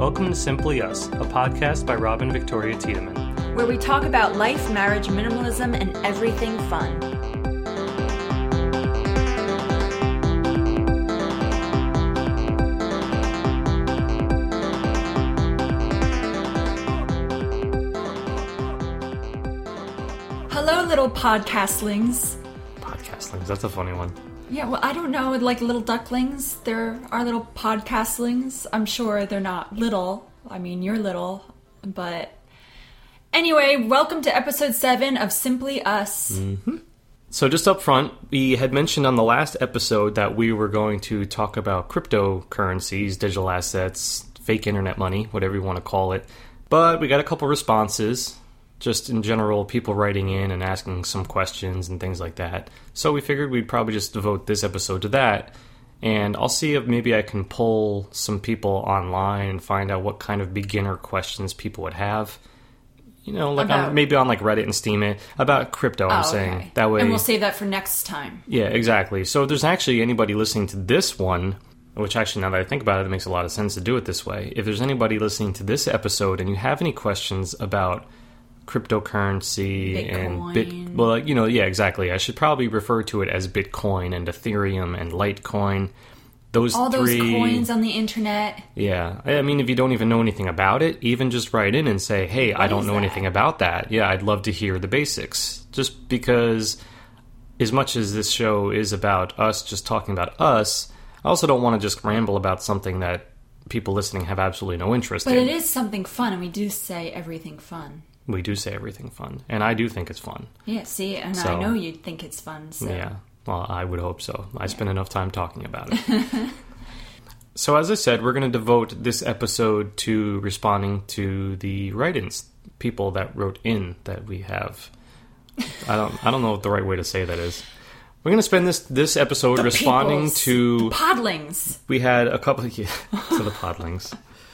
Welcome to Simply Us, a podcast by Robin Victoria Tiedemann, where we talk about life, marriage, minimalism, and everything fun. Hello, little podcastlings. Podcastlings, that's a funny one. Yeah, well, I don't know, like little ducklings. There are little podcastlings. I'm sure they're not little. I mean, you're little. But anyway, welcome to episode 7 of Simply Us. Mm-hmm. So just up front, we had mentioned on the last episode that we were going to talk about cryptocurrencies, digital assets, fake internet money, whatever you want to call it. But we got a couple responses. Just in general, people writing in and asking some questions and things like that. So we figured we'd probably just devote this episode to that. And I'll see if maybe I can pull some people online and find out what kind of beginner questions people would have. You know, like maybe on like Reddit and Steam it about crypto, I'm saying. Okay. That way, and we'll save that for next time. Yeah, exactly. So if there's actually anybody listening to this one, which actually now that I think about it, it makes a lot of sense to do it this way. If there's anybody listening to this episode and you have any questions about cryptocurrency Bitcoin. Exactly. I should probably refer to it as Bitcoin and Ethereum and Litecoin. Those coins on the internet. Yeah. I mean, if you don't even know anything about it, even just write in and say, hey, I don't know anything about that. Yeah, I'd love to hear the basics. Just because as much as this show is about us, just talking about us, I also don't want to just ramble about something that people listening have absolutely no interest in. But it is something fun, and we do say everything fun. We do say everything fun, and I do think it's fun. Yeah, see, and so, I know you'd think it's fun, so... Yeah, well, I would hope so. I spend enough time talking about it. So as I said, we're going to devote this episode to responding to the write-ins, people that wrote in that we have. I don't know what the right way to say that is. We're going to spend this episode responding to... The podlings. We had a couple... to the podlings.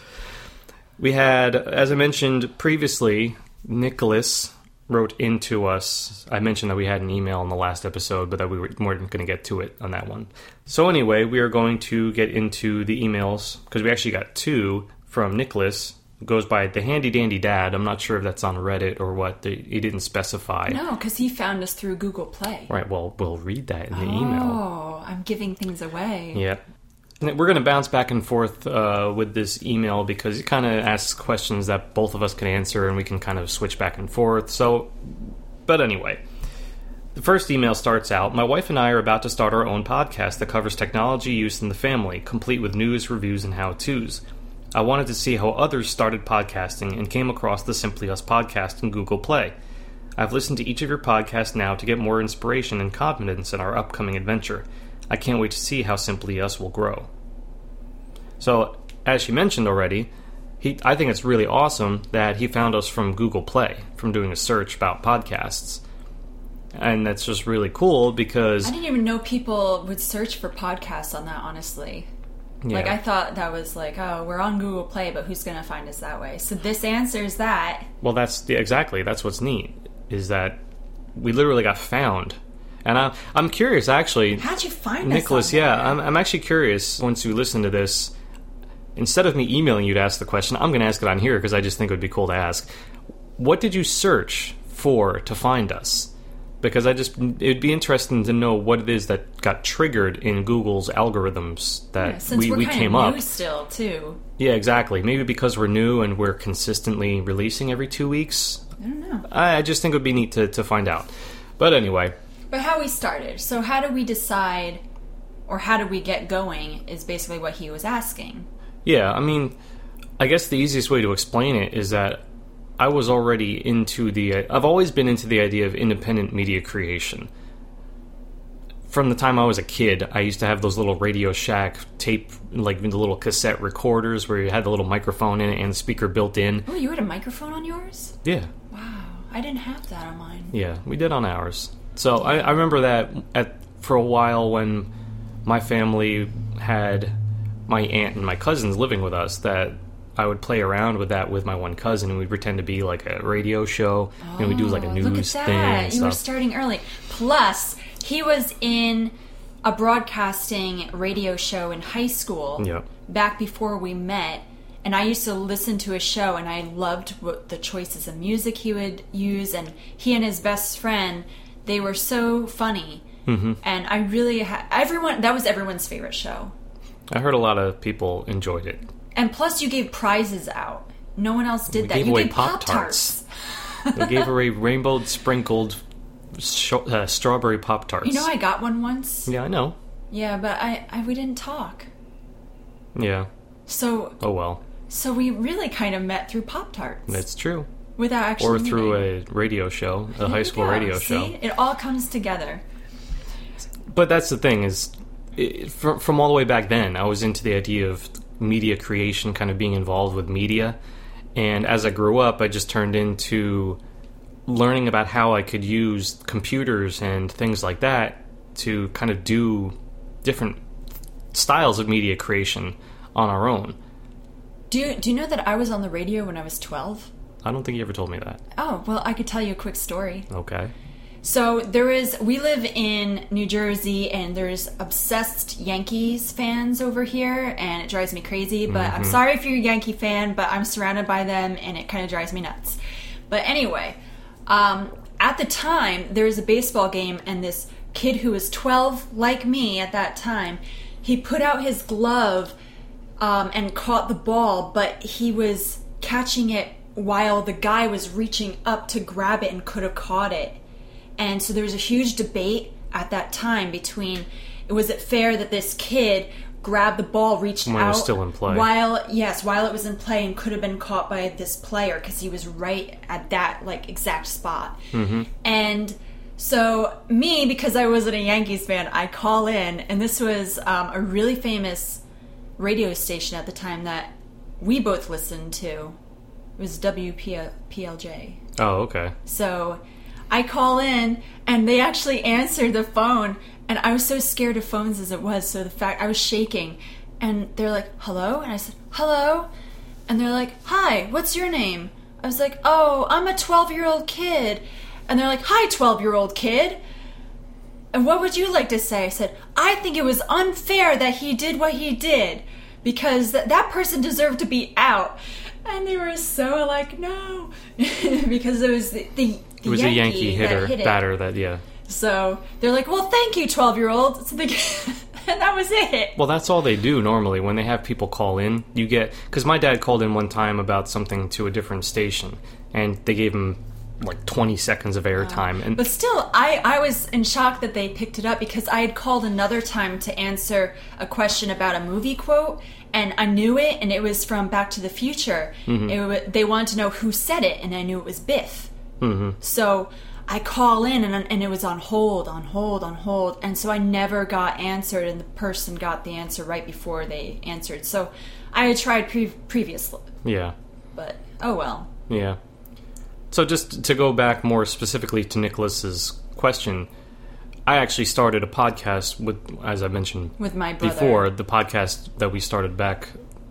We had, as I mentioned previously... Nicholas wrote into us. I mentioned that we had an email in the last episode, but that we weren't going to get to it on that one. So anyway, we are going to get into the emails, because we actually got 2 from Nicholas. It goes by the Handy Dandy Dad. I'm not sure if that's on Reddit or what. He didn't specify. No, because he found us through Google Play. Right, well, we'll read that in the email. Oh, I'm giving things away. Yeah. We're going to bounce back and forth with this email because it kind of asks questions that both of us can answer and we can kind of switch back and forth. But anyway, the first email starts out, my wife and I are about to start our own podcast that covers technology use in the family, complete with news, reviews, and how-tos. I wanted to see how others started podcasting and came across the Simply Us podcast in Google Play. I've listened to each of your podcasts now to get more inspiration and confidence in our upcoming adventure. I can't wait to see how Simply Us will grow. So, as she mentioned already, I think it's really awesome that he found us from Google Play, from doing a search about podcasts. And that's just really cool because... I didn't even know people would search for podcasts on that, honestly. Yeah. Like, I thought that was like, oh, we're on Google Play, but who's going to find us that way? So this answers that. Well, that's what's neat, is that we literally got found. And I'm curious, actually. How'd you find Nicholas, I'm actually curious, once you listen to this, instead of me emailing you to ask the question, I'm going to ask it on here because I just think it would be cool to ask. What did you search for to find us? Because it'd be interesting to know what it is that got triggered in Google's algorithms that we came up. New still, too. Yeah, exactly. Maybe because we're new and we're consistently releasing every 2 weeks. I don't know. I just think it would be neat to find out. But anyway... But how we started. So how do we decide, or how do we get going, is basically what he was asking. Yeah, I mean, I guess the easiest way to explain it is that I was already I've always been into the idea of independent media creation. From the time I was a kid, I used to have those little Radio Shack tape, like the little cassette recorders where you had the little microphone in it and the speaker built in. Oh, you had a microphone on yours? Yeah. Wow, I didn't have that on mine. Yeah, we did on ours. So I remember that for a while when my family had my aunt and my cousins living with us, that I would play around with that with my one cousin, and we'd pretend to be like a radio show, and we'd do like a news thing and stuff. You were starting early. Plus, he was in a broadcasting radio show in high school back before we met, And I used to listen to his show, and I loved what the choices of music he would use. And he and his best friend, they were so funny. Mm-hmm. And I really that was everyone's favorite show. I heard a lot of people enjoyed it. And plus, you gave prizes out. No one else did that. Gave you away gave Pop-Tarts. We gave away rainbow sprinkled strawberry Pop-Tarts. You know, I got one once. Yeah, I know. Yeah, but we didn't talk. Yeah. So. Oh well. So we really kind of met through Pop-Tarts. That's true. Without actually Or through a radio show, a high school radio show. See? It all comes together. But that's the thing is, from all the way back then, I was into the idea of media creation, kind of being involved with media. And as I grew up, I just turned into learning about how I could use computers and things like that to kind of do different styles of media creation on our own. Do you know that I was on the radio when I was 12? I don't think you ever told me that. Oh, well, I could tell you a quick story. Okay. So we live in New Jersey, and there's obsessed Yankees fans over here, and it drives me crazy, but I'm sorry if you're a Yankee fan, but I'm surrounded by them, and it kind of drives me nuts. But anyway, at the time, there was a baseball game, and this kid who was 12, like me at that time, he put out his glove and caught the ball, but he was catching it while the guy was reaching up to grab it and could have caught it. And so there was a huge debate at that time between, was it fair that this kid grabbed the ball, reached when out it was still in play. while it was in play and could have been caught by this player because he was right at that exact spot. Mm-hmm. And so me, because I wasn't a Yankees fan, I call in, and this was a really famous radio station at the time that we both listened to. It was WPLJ. Oh, okay. So I call in, and they actually answered the phone, and I was so scared of phones as it was, so the fact I was shaking, and they're like, hello? And I said, hello? And they're like, hi, what's your name? I was like, oh, I'm a 12-year-old kid. And they're like, hi, 12-year-old kid. And what would you like to say? I said, I think it was unfair that he did what he did, because that person deserved to be out. And they were so like, no, because it was the it was a Yankee hitter, batter that, yeah. So they're like, well, thank you, 12-year-old. So and that was it. Well, that's all they do normally when they have people call in. You get, because my dad called in one time about something to a different station, and they gave him 20 seconds of airtime. But still, I was in shock that they picked it up, because I had called another time to answer a question about a movie quote, and I knew it, and it was from Back to the Future. Mm-hmm. They wanted to know who said it, and I knew it was Biff. Mm-hmm. So I call in, and it was on hold, and so I never got answered, and the person got the answer right before they answered. So I had tried previously. Yeah. But, oh well. Yeah. So just to go back more specifically to Nicholas's question, I actually started a podcast with, as I mentioned with my brother before, the podcast that we started back.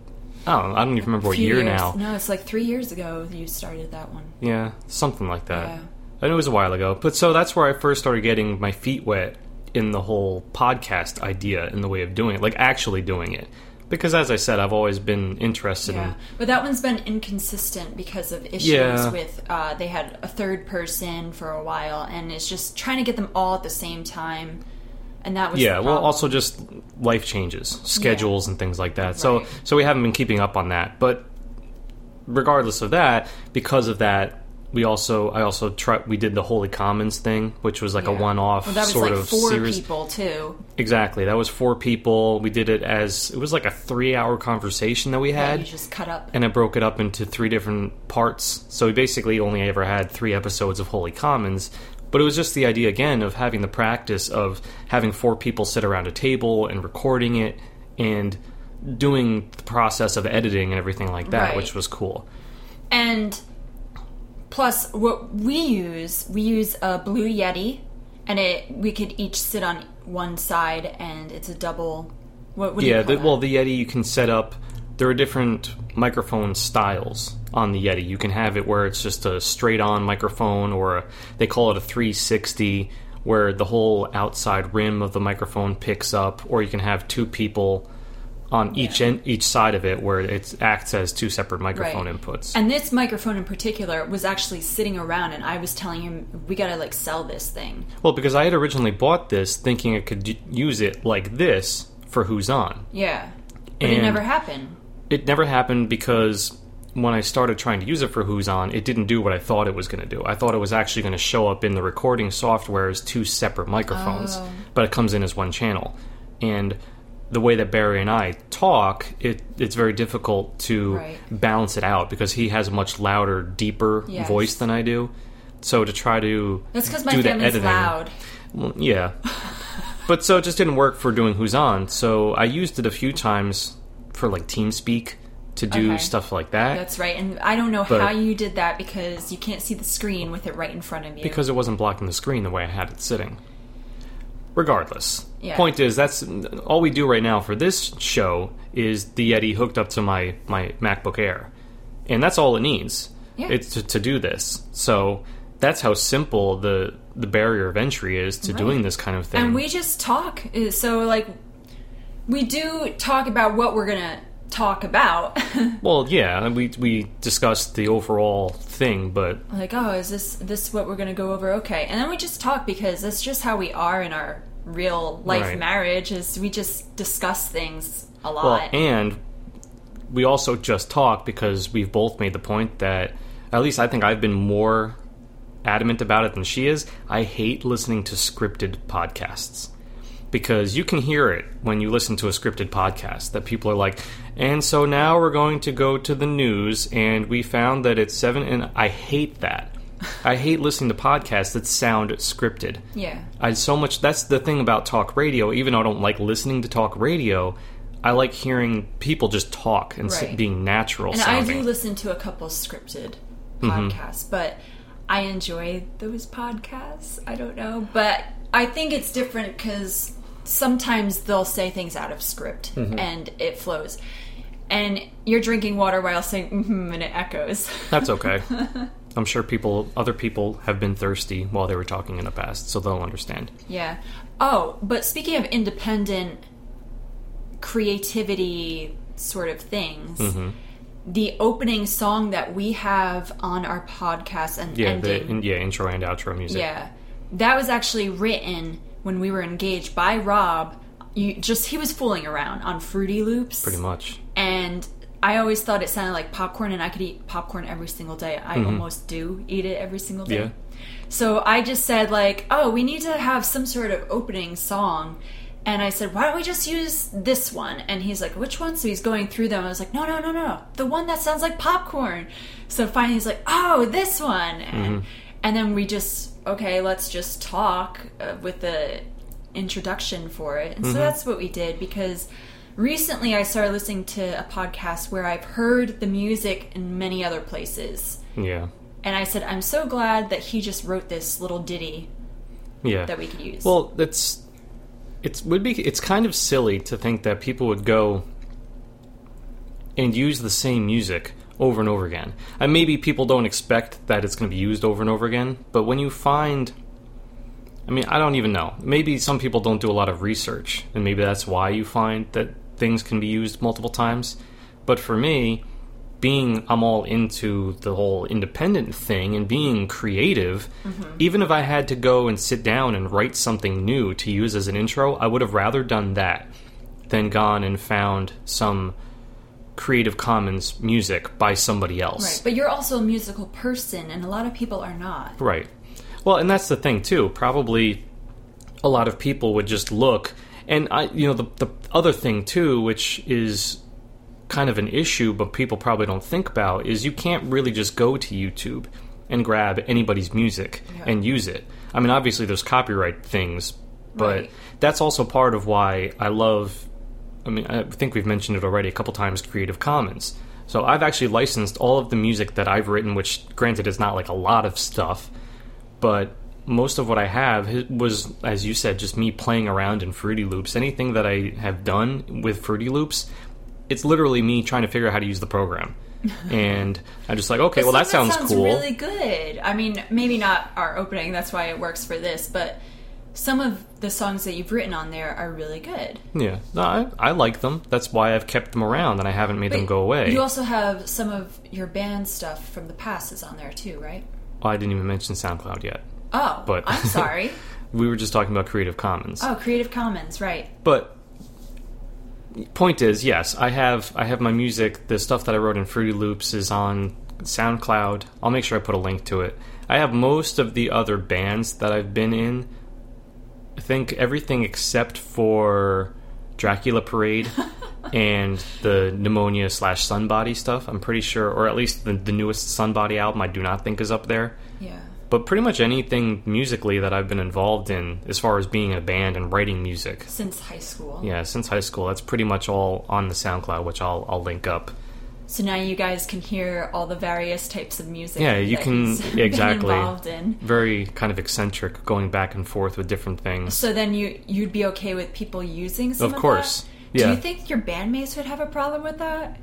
I don't even remember what year now. No, it's 3 years ago you started that one. Yeah, something like that. Yeah. I know it was a while ago. But so that's where I first started getting my feet wet in the whole podcast idea, in the way of doing it, actually doing it. Because as I said, I've always been interested in... But that one's been inconsistent because of issues with... they had a third person for a while, and it's just trying to get them all at the same time. And that was the problem. Well, also just life changes, schedules and things like that. Right. So we haven't been keeping up on that. But regardless of that, because of that, we did the Holy Commons thing, which was a one-off sort of series. That was 4 people, too. Exactly. That was 4 people. We did it it was a 3-hour conversation that we had. Yeah, you just cut up. And I broke it up into 3 different parts. So we basically only ever had 3 episodes of Holy Commons. But it was just the idea, again, of having the practice of having 4 people sit around a table and recording it and doing the process of editing and everything like that, which was cool. And plus, what we use a Blue Yeti, and we could each sit on one side, and it's a double... What do you call that? The Yeti you can set up... There are different microphone styles on the Yeti. You can have it where it's just a straight-on microphone, or they call it a 360, where the whole outside rim of the microphone picks up, or you can have 2 people on each side of it, where it acts as two separate microphone inputs. And this microphone in particular was actually sitting around, and I was telling him, we gotta like sell this thing. Well, because I had originally bought this thinking I could use it like this for Who's On. Yeah, but And it never happened. It never happened because when I started trying to use it for Who's On, it didn't do what I thought it was going to do. I thought it was actually going to show up in the recording software as two separate microphones, but it comes in as one channel. And the way that Barry and I talk, it's very difficult to balance it out because he has a much louder, deeper voice than I do. So to try to That's because do my the family's editing, loud. well, yeah. But so it just didn't work for doing Who's On. So I used it a few times for like TeamSpeak to do stuff like that. That's right. And I don't know how you did that because you can't see the screen with it right in front of you. Because it wasn't blocking the screen the way I had it sitting. Regardless. Point is, that's all we do right now for this show is the Yeti hooked up to my MacBook Air. And that's all it needs. It's to do this. So that's how simple the barrier of entry is to doing this kind of thing. And we just talk. So, like, we do talk about what we're going to talk about. Well, yeah, we discussed the overall thing, but... Like, oh, is this what we're going to go over? Okay. And then we just talk because that's just how we are in our real life marriage, is we just discuss things a lot. Well, and we also just talk because we've both made the point that, at least I think I've been more adamant about it than she is. I hate listening to scripted podcasts. Because you can hear it when you listen to a scripted podcast, that people are like, and so now we're going to go to the news, and we found that it's 7, and I hate that. I hate listening to podcasts that sound scripted. Yeah. That's the thing about talk radio. Even though I don't like listening to talk radio, I like hearing people just talk and being natural and sounding. I do listen to a couple scripted podcasts, but I enjoy those podcasts. I don't know. But I think it's different because sometimes they'll say things out of script and it flows. And you're drinking water while saying and it echoes. That's okay. I'm sure other people have been thirsty while they were talking in the past, so they'll understand. Yeah. Oh, but speaking of independent creativity sort of things, the opening song that we have on our podcast and ending, intro and outro music. Yeah, that was actually written when we were engaged by Rob. He was fooling around on Fruity Loops, pretty much, and I always thought it sounded like popcorn, and I could eat popcorn every single day. I almost do eat it every single day. Yeah. So I just said, like, oh, we need to have some sort of opening song. And I said, why don't we just use this one? And he's like, which one? So he's going through them. I was like, no. The one that sounds like popcorn. So finally he's like, oh, this one. And then we just, okay, let's just talk with the introduction for it. And so that's what we did, because recently I started listening to a podcast where I've heard the music in many other places. Yeah. And I said, I'm so glad that he just wrote this little ditty that we could use. Well, it's kind of silly to think that people would go and use the same music over and over again. And maybe people don't expect that it's going to be used over and over again, but when you find... I mean, I don't even know. Maybe some people don't do a lot of research, and maybe that's why you find that things can be used multiple times. But for me, I'm all into the whole independent thing and being creative, even if I had to go and sit down and write something new to use as an intro, I would have rather done that than gone and found some Creative Commons music by somebody else. Right, but you're also a musical person, and a lot of people are not. Right. Well, and that's the thing, too. Probably a lot of people would just look, and the other thing, too, which is kind of an issue, but people probably don't think about, is you can't really just go to YouTube and grab anybody's music and use it. I mean, obviously there's copyright things, but that's also part of why I love, I think we've mentioned it already a couple times, Creative Commons. So I've actually licensed all of the music that I've written, which granted is not like a lot of stuff, but most of what I have was, as you said, just me playing around in Fruity Loops. Anything that I have done with Fruity Loops, it's literally me trying to figure out how to use the program. And I'm just like, okay, well, that sounds cool. Really good. I mean, maybe not our opening, that's why it works for this, but some of the songs that you've written on there are really good. Yeah, no, I like them. That's why I've kept them around and I haven't made them go away. You also have some of your band stuff from the past is on there too, right? Well, I didn't even mention SoundCloud yet. Oh, but I'm sorry. We were just talking about Creative Commons. Oh, Creative Commons, right. But point is, yes, I have my music, the stuff that I wrote in Fruity Loops is on SoundCloud. I'll make sure I put a link to it. I have most of the other bands that I've been in. I think everything except for Dracula Parade and the Pneumonia / Sunbody stuff, I'm pretty sure, or at least the newest Sunbody album I do not think is up there. Yeah. But pretty much anything musically that I've been involved in as far as being in a band and writing music. Since high school. Yeah, since high school. That's pretty much all on the SoundCloud, which I'll link up. So now you guys can hear all the various types of music. Yeah, you can exactly been involved in. Very kind of eccentric, going back and forth with different things. So then you'd be okay with people using some of course, that? yeah. Do you think your bandmates would have a problem with that?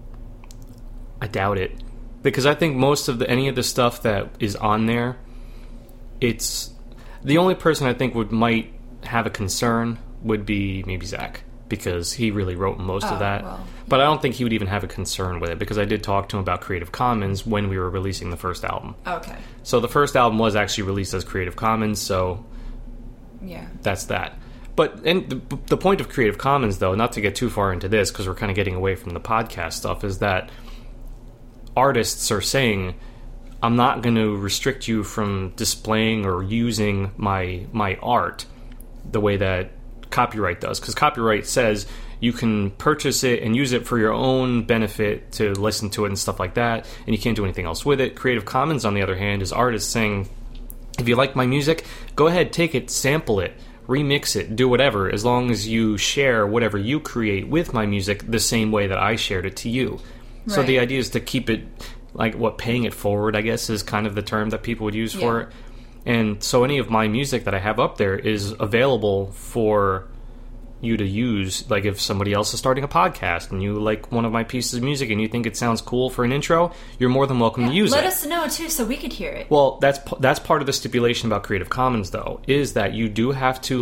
I doubt it, because I think most of any of the stuff that is on there, it's the only person I think might have a concern would be maybe Zach, because he really wrote most of that. Well. But I don't think he would even have a concern with it, because I did talk to him about Creative Commons when we were releasing the first album. Okay. So the first album was actually released as Creative Commons, so yeah, that's that. But the point of Creative Commons, though, not to get too far into this, because we're kind of getting away from the podcast stuff, is that artists are saying, I'm not going to restrict you from displaying or using my art the way that copyright does, because copyright says you can purchase it and use it for your own benefit to listen to it and stuff like that, and you can't do anything else with it. Creative Commons, on the other hand, is artists saying, if you like my music, go ahead, take it, sample it, remix it, do whatever, as long as you share whatever you create with my music the same way that I shared it to you. Right. So the idea is to keep it, paying it forward, I guess, is kind of the term that people would use for it. And so any of my music that I have up there is available for you to use. Like if somebody else is starting a podcast and you like one of my pieces of music and you think it sounds cool for an intro, you're more than welcome to use it. Let us know too, so we could hear it. Well, that's part of the stipulation about Creative Commons, though, is that you do have to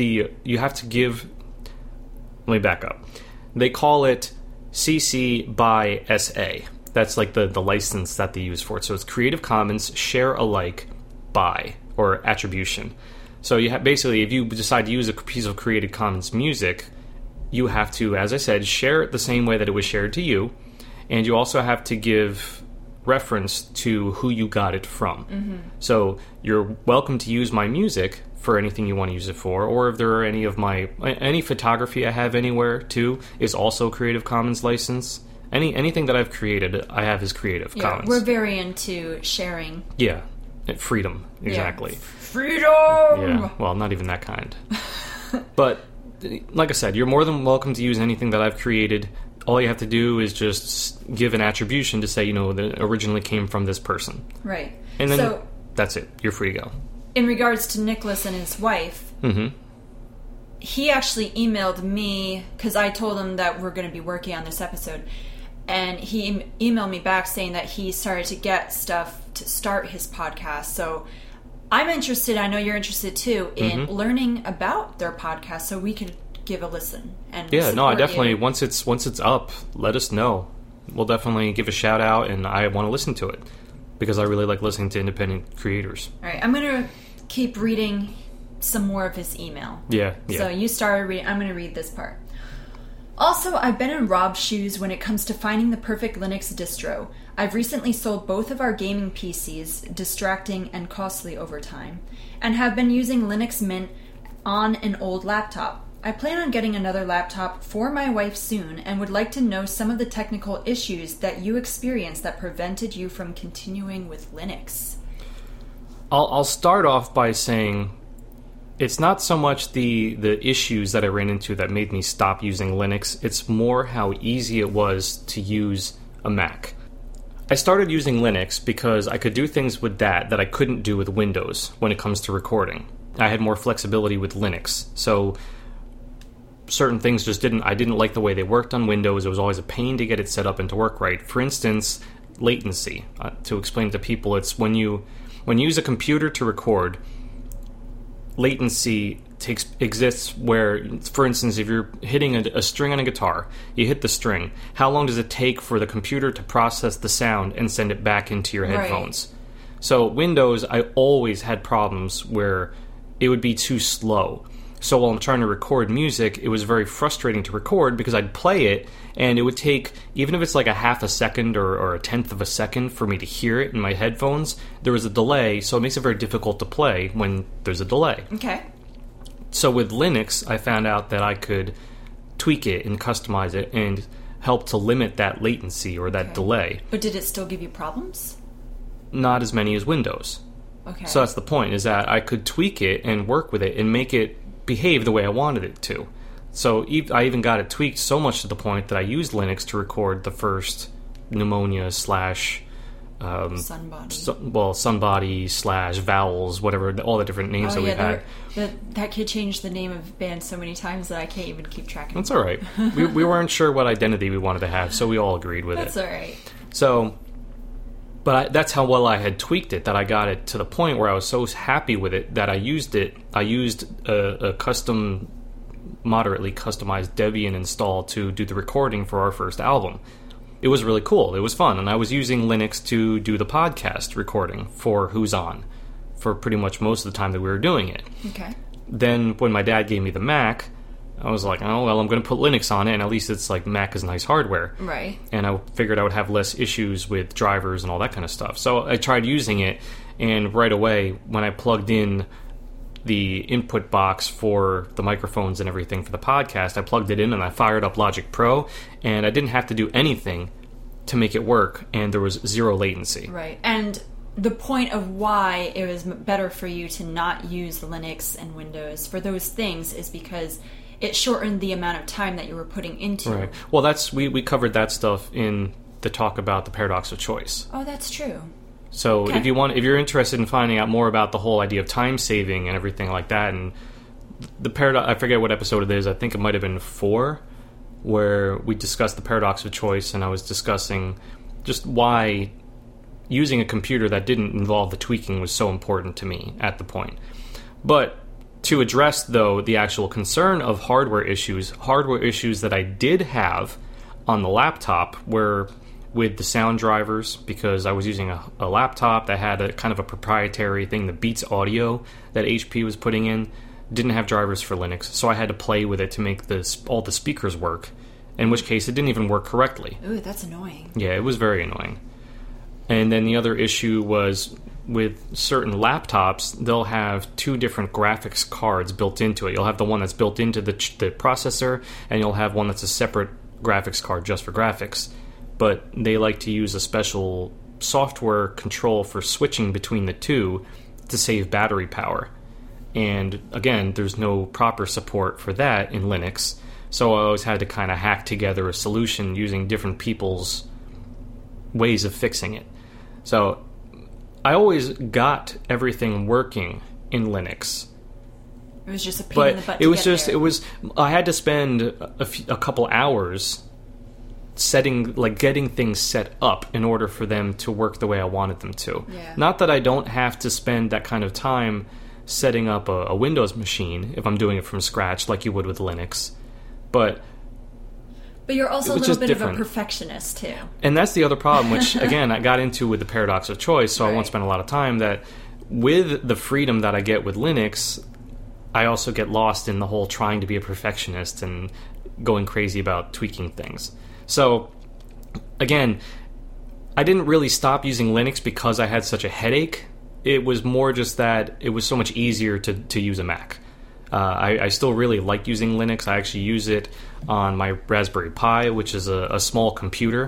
give. Let me back up. They call it CC by SA. That's like the license that they use for it. So it's Creative Commons Share Alike by, or attribution. So you basically, if you decide to use a piece of Creative Commons music, you have to, as I said, share it the same way that it was shared to you, and you also have to give reference to who you got it from. Mm-hmm. So you're welcome to use my music for anything you want to use it for, or if there are any photography I have anywhere too is also Creative Commons license. Anything that I've created, I have is Creative Commons. We're very into sharing. Yeah. Freedom, exactly. Yeah. Freedom! Yeah, well, not even that kind. But, like I said, you're more than welcome to use anything that I've created. All you have to do is just give an attribution to say, that it originally came from this person. Right. And then that's it. You're free to go. In regards to Nicholas and his wife, he actually emailed me, because I told him that we're going to be working on this episode, and he emailed me back saying that he started to get stuff to start his podcast. So I'm interested, I know you're interested too, in learning about their podcast so we can give a listen. And I definitely, once it's up, let us know. We'll definitely give a shout out, and I want to listen to it because I really like listening to independent creators. All right, I'm going to keep reading some more of his email. Yeah. So you started reading, I'm going to read this part. Also, I've been in Rob's shoes when it comes to finding the perfect Linux distro. I've recently sold both of our gaming PCs, distracting and costly over time, and have been using Linux Mint on an old laptop. I plan on getting another laptop for my wife soon and would like to know some of the technical issues that you experienced that prevented you from continuing with Linux. I'll start off by saying it's not so much the issues that I ran into that made me stop using Linux. It's more how easy it was to use a Mac. I started using Linux because I could do things with that I couldn't do with Windows when it comes to recording. I had more flexibility with Linux. So certain things I didn't like the way they worked on Windows. It was always a pain to get it set up and to work right. For instance, latency. To explain to people, it's when you use a computer to record, latency exists where, for instance, if you're hitting a string on a guitar, you hit the string, how long does it take for the computer to process the sound and send it back into your headphones? Right. So Windows, I always had problems where it would be too slow. So while I'm trying to record music, it was very frustrating to record because I'd play it and it would take, even if it's like a half a second or a tenth of a second for me to hear it in my headphones, there was a delay, so it makes it very difficult to play when there's a delay. Okay. So with Linux, I found out that I could tweak it and customize it and help to limit that latency or that delay. But did it still give you problems? Not as many as Windows. Okay. So that's the point, is that I could tweak it and work with it and make it behave the way I wanted it to. So I even got it tweaked so much to the point that I used Linux to record the first Pneumonia / Sunbody / Vowels, whatever, all the different names that we had. That kid changed the name of bands so many times that I can't even keep track of it. That's all right. we weren't sure what identity we wanted to have, so we all agreed with That's it. That's all right. So, but that's how well I had tweaked it, that I got it to the point where I was so happy with it that I used it. I used a custom, moderately customized Debian install to do the recording for our first album. It was really cool. It was fun. And I was using Linux to do the podcast recording for Who's On for pretty much most of the time that we were doing it. Okay. Then when my dad gave me the Mac, I was like, oh, well, I'm going to put Linux on it, and at least it's like Mac is nice hardware. Right. And I figured I would have less issues with drivers and all that kind of stuff. So I tried using it, and right away, when I plugged in the input box for the microphones and everything for the podcast, I plugged it in and I fired up Logic Pro, and I didn't have to do anything to make it work, and there was zero latency. Right. And the point of why it was better for you to not use Linux and Windows for those things is because it shortened the amount of time that you were putting into it. Right. Well, that's we covered that stuff in the talk about the paradox of choice. Oh, that's true. So okay. if you're interested in finding out more about the whole idea of time saving and everything like that, and the paradox, I forget what episode it is. I think it might have been 4, where we discussed the paradox of choice, and I was discussing just why using a computer that didn't involve the tweaking was so important to me at the point. But to address, though, the actual concern of hardware issues that I did have on the laptop were with the sound drivers, because I was using a laptop that had a kind of a proprietary thing, the Beats Audio that HP was putting in, didn't have drivers for Linux, so I had to play with it to make all the speakers work, in which case it didn't even work correctly. Ooh, that's annoying. Yeah, it was very annoying. And then the other issue was with certain laptops, they'll have 2 different graphics cards built into it. You'll have the one that's built into the processor, and you'll have one that's a separate graphics card just for graphics. But they like to use a special software control for switching between the two to save battery power. And again, there's no proper support for that in Linux, so I always had to kind of hack together a solution using different people's ways of fixing it. So I always got everything working in Linux. It was just a pain in the butt to get there. I had to spend a couple hours getting things set up in order for them to work the way I wanted them to. Yeah. Not that I don't have to spend that kind of time setting up a Windows machine if I'm doing it from scratch like you would with Linux, but you're also a little bit different. Of a perfectionist too. And that's the other problem, which again I got into with the paradox of choice, so right. I won't spend a lot of time, that with the freedom that I get with Linux, I also get lost in the whole trying to be a perfectionist and going crazy about tweaking things. So, again, I didn't really stop using Linux because I had such a headache. It was more just that it was so much easier to use a Mac. I still really like using Linux. I actually use it on my Raspberry Pi, which is a small computer.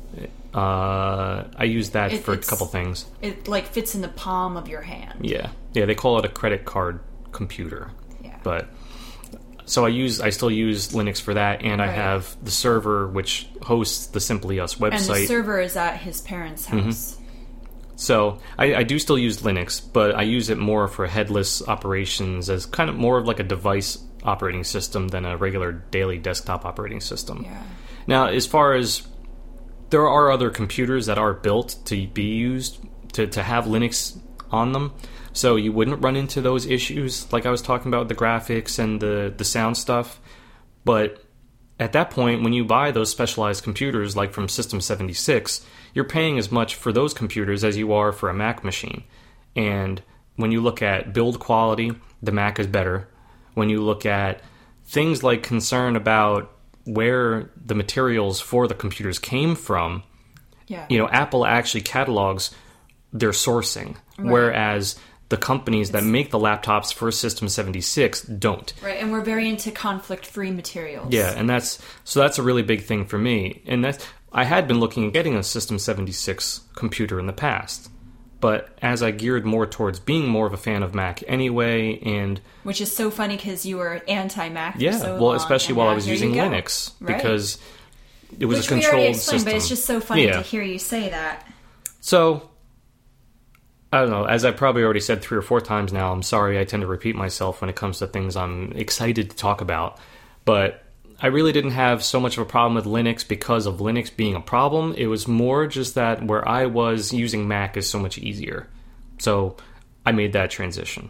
I use that for a couple things. It fits in the palm of your hand. Yeah, they call it a credit card computer. Yeah. But so I still use Linux for that, and right. I have the server which hosts the Simply Us website. And the server is at his parents' house. Mm-hmm. So I do still use Linux, but I use it more for headless operations, as kind of more of like a device operating system than a regular daily desktop operating system. Yeah. Now, as far as there are other computers that are built to be used to have Linux on them, So you wouldn't run into those issues like I was talking about, the graphics and the sound stuff. But at that point, when you buy those specialized computers like from System 76, you're paying as much for those computers as you are for a Mac machine. And when you look at build quality, the Mac is better. When you look at things like concern about where the materials for the computers came from, Apple actually catalogs their sourcing, whereas the companies that make the laptops for System 76 don't. Right, and we're very into conflict-free materials. Yeah, and that's a really big thing for me. And I had been looking at getting a System 76 computer in the past, but as I geared more towards being more of a fan of Mac anyway, and which is so funny because you were anti-Mac. Yeah, for so well, long, especially while I was using Linux, because it was a controlled we already explained, system. But it's just so funny to hear you say that. So, I don't know, as I probably already said 3 or 4 times now, I'm sorry I tend to repeat myself when it comes to things I'm excited to talk about, but I really didn't have so much of a problem with Linux because of Linux being a problem. It was more just that where I was, using Mac is so much easier. So, I made that transition.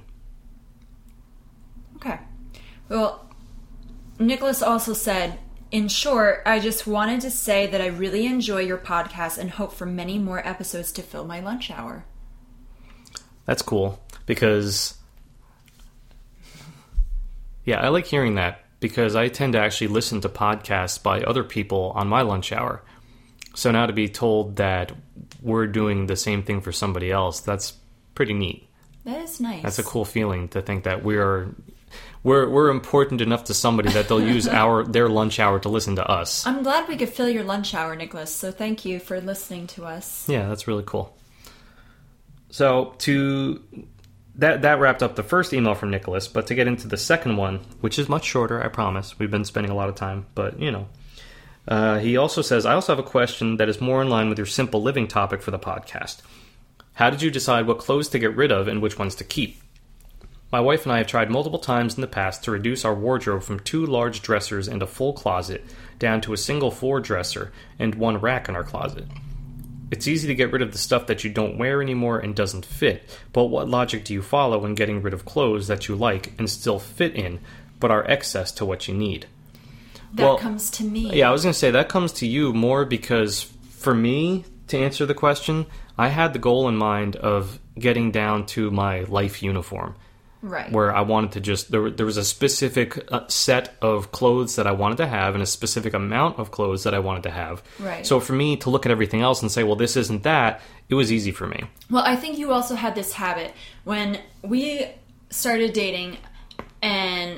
Okay. Well, Nicholas also said, in short, I just wanted to say that I really enjoy your podcast and hope for many more episodes to fill my lunch hour. That's cool, because I like hearing that, because I tend to actually listen to podcasts by other people on my lunch hour. So now to be told that we're doing the same thing for somebody else, that's pretty neat. That is nice. That's a cool feeling to think that we're important enough to somebody that they'll use their lunch hour to listen to us. I'm glad we could fill your lunch hour, Nicholas, so thank you for listening to us. Yeah, that's really cool. So that wrapped up the first email from Nicholas, but to get into the second one, which is much shorter, I promise. We've been spending a lot of time, but he also says, I also have a question that is more in line with your simple living topic for the podcast. How did you decide what clothes to get rid of and which ones to keep? My wife and I have tried multiple times in the past to reduce our wardrobe from 2 large dressers and a full closet down to a single floor dresser and 1 rack in our closet. It's easy to get rid of the stuff that you don't wear anymore and doesn't fit, but what logic do you follow when getting rid of clothes that you like and still fit in, but are excess to what you need? That comes to me. Yeah, I was going to say, that comes to you more because, for me, to answer the question, I had the goal in mind of getting down to my life uniform. Right. Where I wanted to just... There was a specific set of clothes that I wanted to have and a specific amount of clothes that I wanted to have. Right. So for me to look at everything else and say, well, this isn't that, it was easy for me. Well, I think you also had this habit. When we started dating, and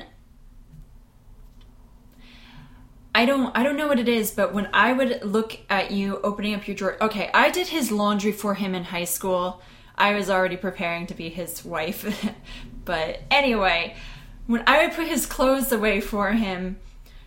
I don't know what it is, but when I would look at you opening up your drawer... Okay, I did his laundry for him in high school. I was already preparing to be his wife. But anyway, when I would put his clothes away for him,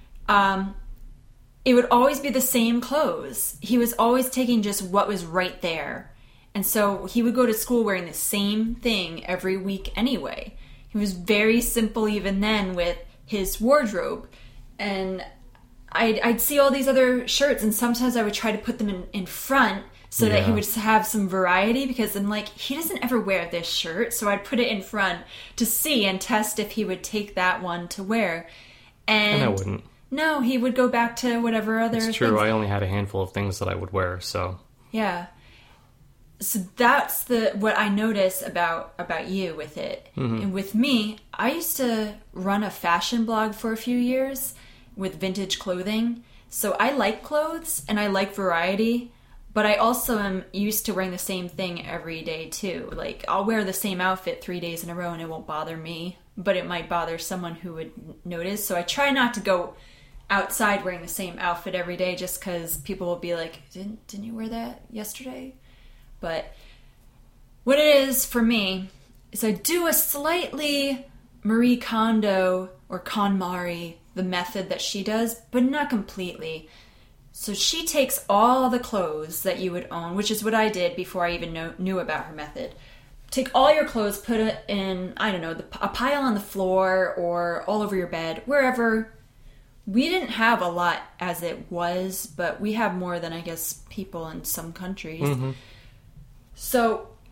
it would always be the same clothes. He was always taking just what was right there. And so he would go to school wearing the same thing every week anyway. He was very simple even then with his wardrobe. And I'd see all these other shirts, and sometimes I would try to put them in front so that he would have some variety, because I'm like, he doesn't ever wear this shirt, so I'd put it in front to see and test if he would take that one to wear. And I wouldn't. No, he would go back to whatever other It's true, things. I only had a handful of things that I would wear, so... Yeah. So that's what I notice about you with it. Mm-hmm. And with me, I used to run a fashion blog for a few years with vintage clothing. So I like clothes and I like variety, but I also am used to wearing the same thing every day too. Like, I'll wear the same outfit 3 days in a row and it won't bother me, but it might bother someone who would notice. So I try not to go outside wearing the same outfit every day just because people will be like, didn't you wear that yesterday? But what it is for me is I do a slightly Marie Kondo or KonMari, the method that she does, but not completely. So she takes all the clothes that you would own, which is what I did before I even knew about her method. Take all your clothes, put it in, I don't know, a pile on the floor or all over your bed, wherever. We didn't have a lot as it was, but we have more than, I guess, people in some countries. Mm-hmm. So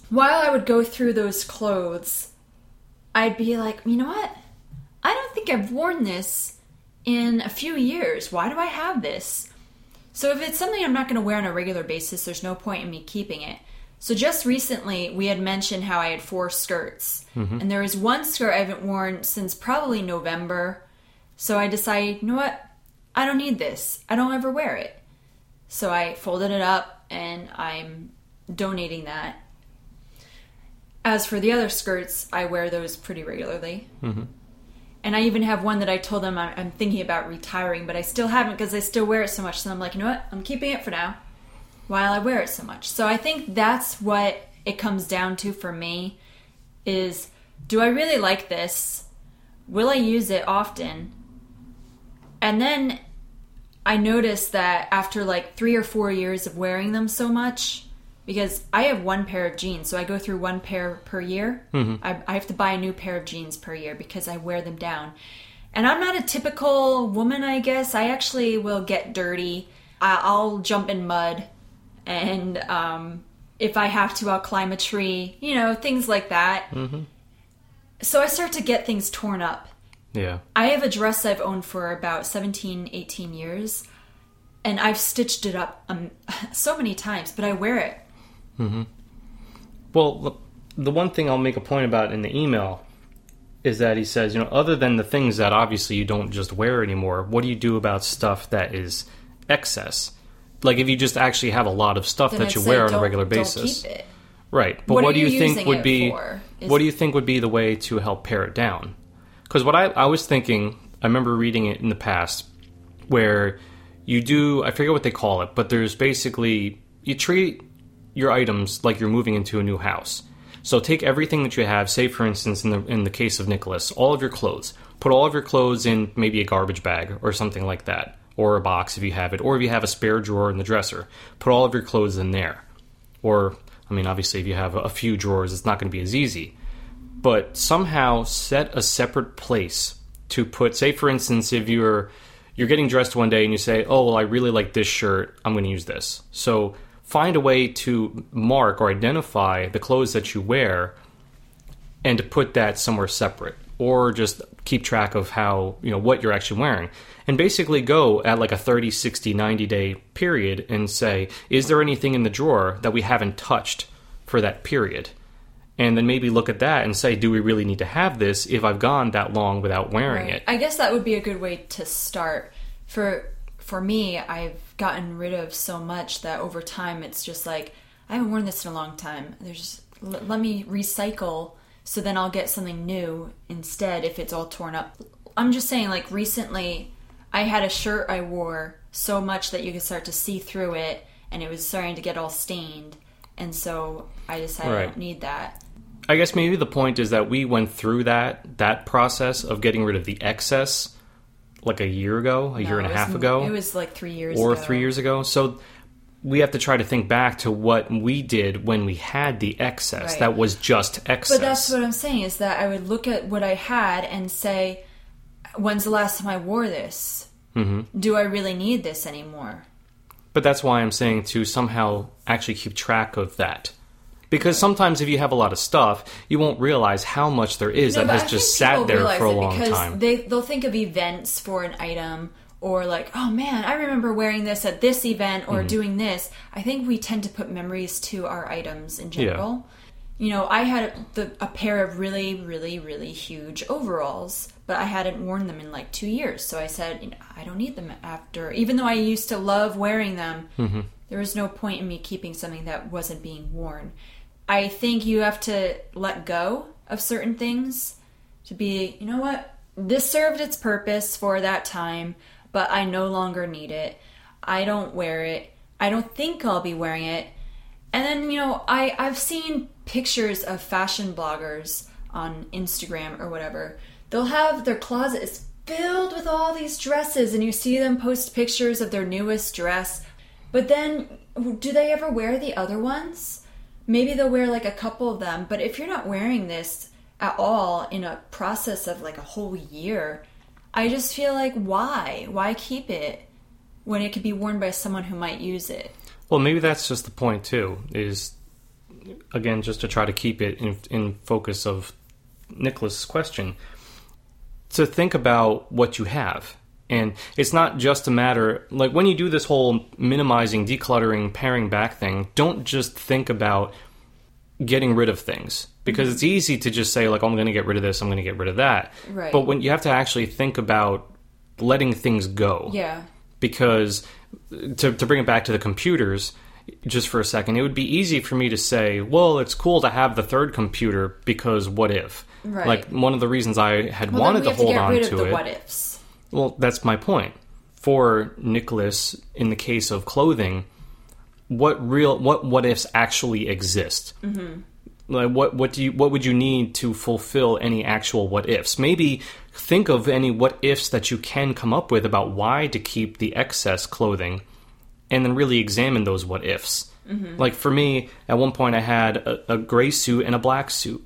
while I would go through those clothes, I'd be like, you know what? I don't think I've worn this in a few years. Why do I have this? So if it's something I'm not going to wear on a regular basis, there's no point in me keeping it. So just recently, we had mentioned how I had 4 skirts. Mm-hmm. And there was one skirt I haven't worn since probably November. So I decided, you know what? I don't need this. I don't ever wear it. So I folded it up and I'm donating that. As for the other skirts, I wear those pretty regularly. Mm-hmm. And I even have one that I told them I'm thinking about retiring, but I still haven't because I still wear it so much. So I'm like, you know what? I'm keeping it for now while I wear it so much. So I think that's what it comes down to for me is, do I really like this? Will I use it often? And then I noticed that after like 3 or 4 years of wearing them so much, because I have 1 pair of jeans, so I go through 1 pair per year. Mm-hmm. I have to buy a new pair of jeans per year because I wear them down. And I'm not a typical woman, I guess. I actually will get dirty. I'll jump in mud. And if I have to, I'll climb a tree. You know, things like that. Mm-hmm. So I start to get things torn up. Yeah. I have a dress I've owned for about 17, 18 years. And I've stitched it up so many times, but I wear it. Mm-hmm. Well, the one thing I'll make a point about in the email is that he says, you know, other than the things that obviously you don't just wear anymore, what do you do about stuff that is excess? Like if you just actually have a lot of stuff then that you wear on a regular basis. Don't keep it. Right. But what do you think would be what do you think would be the way to help pare it down? Because what I was thinking, I remember reading it in the past where you do, I forget what they call it, but there's basically, you treat your items like you're moving into a new house. So take everything that you have, say for instance in the case of Nicholas, all of your clothes. Put all of your clothes in maybe a garbage bag or something like that, or a box if you have it, or if you have a spare drawer in the dresser, put all of your clothes in there. Or, I mean, obviously if you have a few drawers, it's not going to be as easy. But somehow set a separate place to put, say for instance, if you're getting dressed one day and you say, oh, well, I really like this shirt, I'm going to use this. So find a way to mark or identify the clothes that you wear and to put that somewhere separate, or just keep track of how, you know, what you're actually wearing, and basically go at like a 30, 60, 90-day period and say, is there anything in the drawer that we haven't touched for that period? And then maybe look at that and say, do we really need to have this if I've gone that long without wearing it? I guess that would be a good way to start. For me, I've gotten rid of so much that over time it's just like, I haven't worn this in a long time. Let me recycle, so then I'll get something new instead if it's all torn up. I'm just saying, like recently, I had a shirt I wore so much that you could start to see through it, and it was starting to get all stained. And so I decided I don't need that. I guess maybe the point is that we went through that process of getting rid of the excess like a year ago, a year and a half ago. It was like 3 years ago. Or 3 years ago. So we have to try to think back to what we did when we had the excess. Right. That was just excess. But that's what I'm saying, is that I would look at what I had and say, when's the last time I wore this? Mm-hmm. Do I really need this anymore? But that's why I'm saying to somehow actually keep track of that. Because sometimes if you have a lot of stuff, you won't realize how much there is that has just sat there for a long time. They'll think of events for an item, or like, oh man, I remember wearing this at this event, or doing this. I think we tend to put memories to our items in general. Yeah. You know, I had a pair of really, really, really huge overalls, but I hadn't worn them in like 2 years. So I said, you know, I don't need them after. Even though I used to love wearing them, there was no point in me keeping something that wasn't being worn. I think you have to let go of certain things to be, you know what, this served its purpose for that time, but I no longer need it. I don't wear it. I don't think I'll be wearing it. And then, you know, I've seen pictures of fashion bloggers on Instagram or whatever. They'll have their closet is filled with all these dresses, and you see them post pictures of their newest dress. But then, do they ever wear the other ones? Maybe they'll wear like a couple of them, but if you're not wearing this at all in a process of like a whole year, I just feel like why? Why keep it when it could be worn by someone who might use it? Well, maybe that's just the point too, is again, just to try to keep it in focus of Nicholas' question, to think about what you have. And it's not just a matter, like when you do this whole minimizing, decluttering, paring back thing, don't just think about getting rid of things. Because it's easy to just say, like, oh, I'm going to get rid of this, I'm going to get rid of that. Right. But when you have to actually think about letting things go. Yeah. Because, to bring it back to the computers, just for a second, it would be easy for me to say, well, it's cool to have the third computer because what if? Right. Like, one of the reasons I had wanted to hold on to it... we have to get rid of the what ifs. Well, that's my point. For Nicholas, in the case of clothing, what ifs actually exist? Mm-hmm. Like what would you need to fulfill any actual what ifs? Maybe think of any what ifs that you can come up with about why to keep the excess clothing, and then really examine those what ifs. Mm-hmm. Like for me, at one point I had a gray suit and a black suit,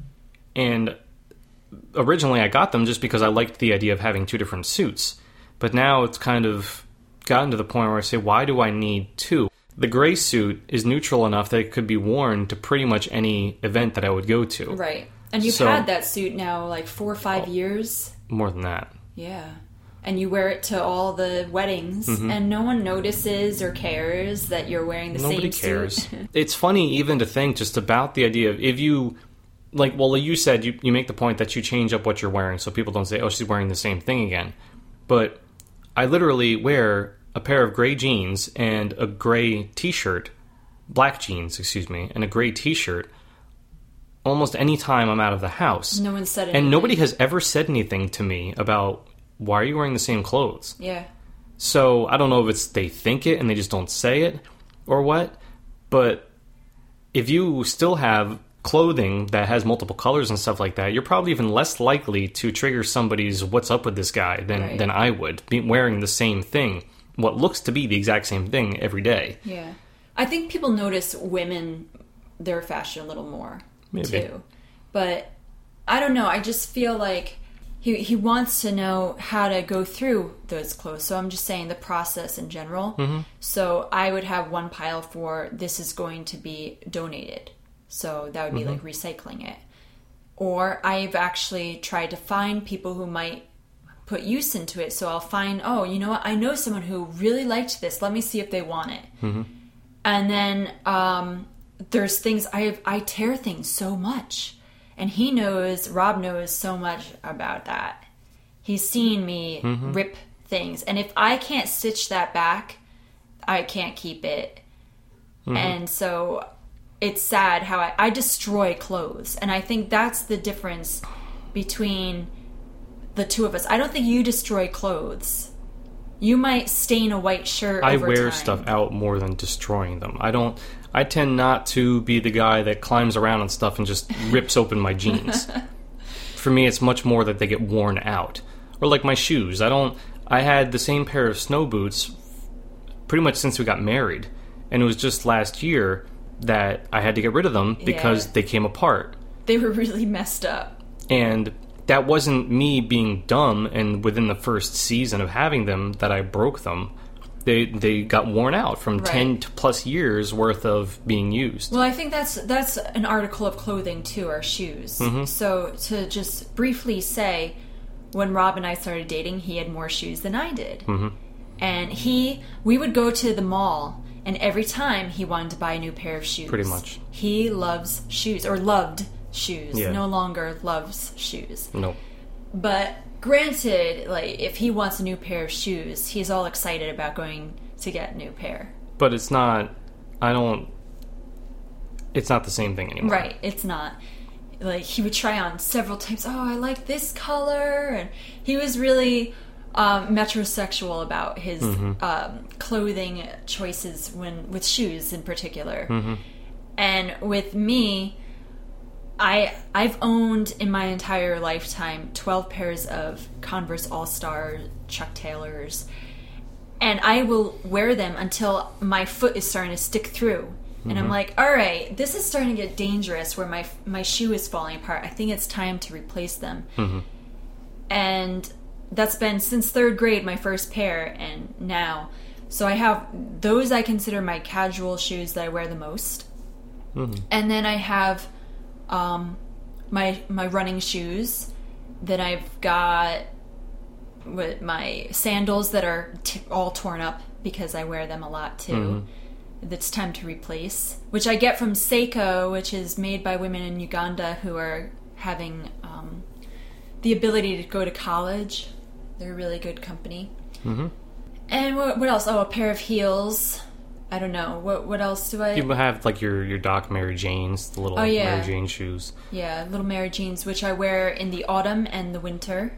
and originally I got them just because I liked the idea of having two different suits. But now it's kind of gotten to the point where I say, why do I need two? The gray suit is neutral enough that it could be worn to pretty much any event that I would go to. Right. And you've had that suit now like 4 or 5 years. More than that. Yeah. And you wear it to all the weddings, and no one notices or cares that you're wearing the Nobody same cares. suit. It's funny even to think just about the idea of if you... Like, well, you said you make the point that you change up what you're wearing so people don't say, oh, she's wearing the same thing again. But I literally wear a pair of gray jeans and a gray t-shirt, black jeans, and a gray t-shirt almost any time I'm out of the house. No one said anything. And nobody has ever said anything to me about, why are you wearing the same clothes? Yeah. So I don't know if it's they think it and they just don't say it or what, but if you still have clothing that has multiple colors and stuff like that, you're probably even less likely to trigger somebody's what's up with this guy than I would, be wearing the same thing, what looks to be the exact same thing every day. Yeah. I think people notice women, their fashion a little more, too. But I don't know, I just feel like he wants to know how to go through those clothes. So I'm just saying the process in general. Mm-hmm. So I would have one pile for this is going to be donated. So that would be like recycling it. Or I've actually tried to find people who might put use into it. So I'll find, oh, you know what? I know someone who really liked this. Let me see if they want it. Mm-hmm. And then there's things, I tear things so much. And Rob knows so much about that. He's seen me rip things. And if I can't stitch that back, I can't keep it. Mm-hmm. And so... It's sad how I destroy clothes. And I think that's the difference between the two of us. I don't think you destroy clothes. You might stain a white shirt over time. I wear stuff out more than destroying them. I tend not to be the guy that climbs around on stuff and just rips open my jeans. For me, it's much more that they get worn out. Or like my shoes. I had the same pair of snow boots pretty much since we got married. And it was just last year that I had to get rid of them because they came apart. They were really messed up. And that wasn't me being dumb and within the first season of having them that I broke them. They got worn out from 10 plus years worth of being used. Well, I think that's an article of clothing too, or shoes. Mm-hmm. So to just briefly say, when Rob and I started dating, he had more shoes than I did. Mm-hmm. And we would go to the mall, and every time he wanted to buy a new pair of shoes. Pretty much. He loves shoes, or loved shoes. Yeah. No longer loves shoes. Nope. But granted, like, if he wants a new pair of shoes, he's all excited about going to get a new pair. But it's not, it's not the same thing anymore. Right, it's not. Like, he would try on several times, oh, I like this color, and he was really metrosexual about his clothing choices with shoes in particular. Mm-hmm. And with me, I've owned in my entire lifetime 12 pairs of Converse All-Star Chuck Taylors, and I will wear them until my foot is starting to stick through. And I'm like, all right, this is starting to get dangerous where my shoe is falling apart. I think it's time to replace them. Mm-hmm. And that's been since 3rd grade, my first pair, and now. So I have those I consider my casual shoes that I wear the most. And then I have my running shoes. Then I've got my sandals that are all torn up because I wear them a lot too. That's time to replace, which I get from Seiko, which is made by women in Uganda who are having the ability to go to college. They're a really good company. And what else? Oh, a pair of heels. I don't know. What else do I... You have, like, your Doc Mary Janes, the little Mary Jane shoes. Yeah, little Mary Janes, which I wear in the autumn and the winter.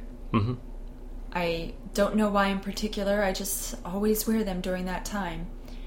I don't know why in particular. I just always wear them during that time.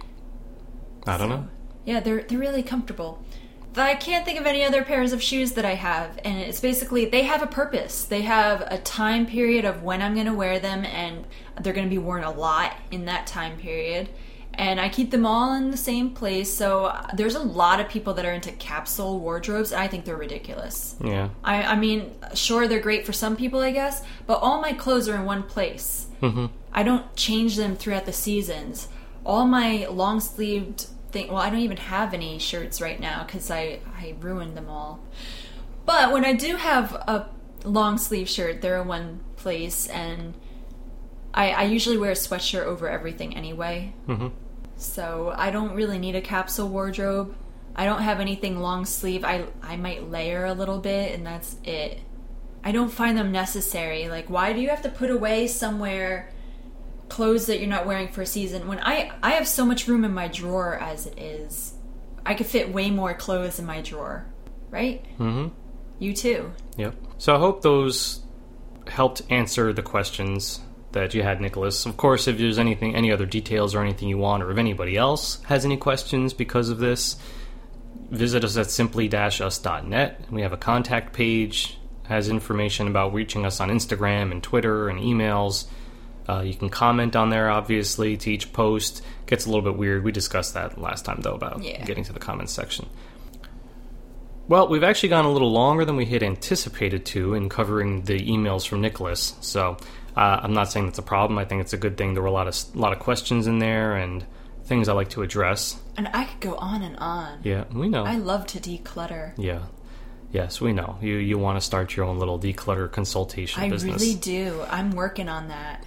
I don't know. Yeah, they're really comfortable. I can't think of any other pairs of shoes that I have, and it's basically, they have a purpose. They have a time period of when I'm going to wear them, and they're going to be worn a lot in that time period. And I keep them all in the same place, so there's a lot of people that are into capsule wardrobes, and I think they're ridiculous. Yeah. I mean, sure, they're great for some people, I guess, but all my clothes are in one place. I don't change them throughout the seasons. All my long-sleeved well, I don't even have any shirts right now because I ruined them all. But when I do have a long sleeve shirt, they're in one place, and I usually wear a sweatshirt over everything anyway. So I don't really need a capsule wardrobe. I don't have anything long sleeve. I might layer a little bit, and that's it. I don't find them necessary. Like, why do you have to put away somewhere clothes that you're not wearing for a season when I have so much room in my drawer as it is? I could fit way more clothes in my drawer, right? You too. Yep. So I hope those helped answer the questions that you had, Nicholas. Of course, if there's any other details or anything you want, or if anybody else has any questions because of this, visit us at simply-us.net. We have a contact page, has information about reaching us on Instagram and Twitter and emails. You can comment on there, obviously, to each post. Gets a little bit weird. We discussed that last time, though, about getting to the comments section. Well, we've actually gone a little longer than we had anticipated to in covering the emails from Nicholas. So I'm not saying that's a problem. I think it's a good thing. There were a lot of questions in there and things I like to address. And I could go on and on. Yeah, we know. I love to declutter. Yeah. Yes, we know. You want to start your own little declutter consultation business. I really do. I'm working on that.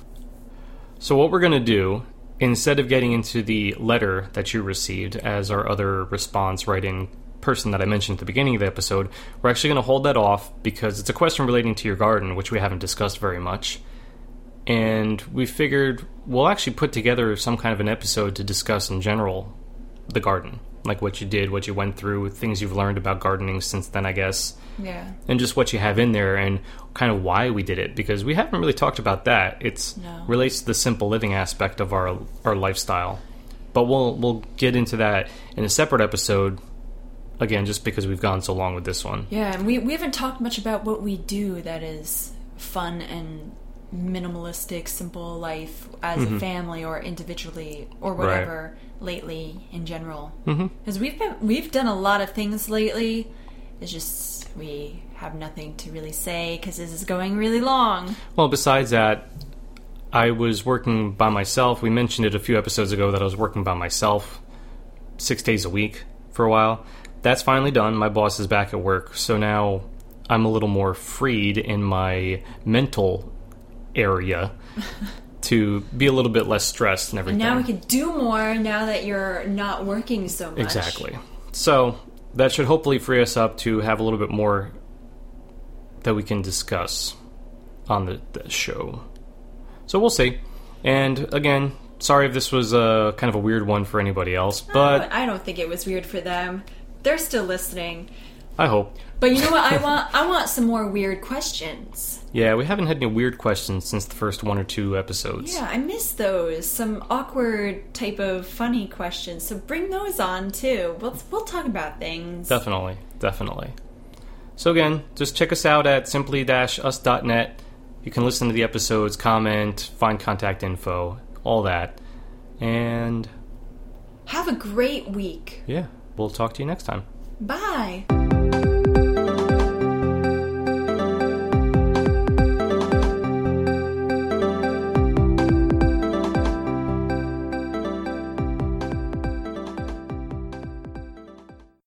So what we're going to do, instead of getting into the letter that you received as our other response writing person that I mentioned at the beginning of the episode, we're actually going to hold that off because it's a question relating to your garden, which we haven't discussed very much. And we figured we'll actually put together some kind of an episode to discuss in general the garden. Like what you did, what you went through, things you've learned about gardening since then, I guess. Yeah. And just what you have in there and kind of why we did it. Because we haven't really talked about that. It relates to the simple living aspect of our lifestyle. But we'll get into that in a separate episode, again, just because we've gone so long with this one. Yeah, and we haven't talked much about what we do that is fun and minimalistic, simple life as a family or individually or whatever lately in general. Because we've done a lot of things lately. It's just we have nothing to really say because this is going really long. Well, besides that, I was working by myself. We mentioned it a few episodes ago that I was working by myself 6 days a week for a while. That's finally done. My boss is back at work, so now I'm a little more freed in my mental area to be a little bit less stressed and everything. And now we can do more now that you're not working so much. Exactly. So that should hopefully free us up to have a little bit more that we can discuss on the show. So we'll see. And again, sorry if this was kind of a weird one for anybody else, but I don't think it was weird for them. They're still listening. I hope. But you know what I want? I want some more weird questions. Yeah, we haven't had any weird questions since the first 1 or 2 episodes. Yeah, I miss those. Some awkward type of funny questions. So bring those on too. We'll talk about things. Definitely. So again, just check us out at simply-us.net. You can listen to the episodes, comment, find contact info, all that. And have a great week. Yeah, we'll talk to you next time. Bye.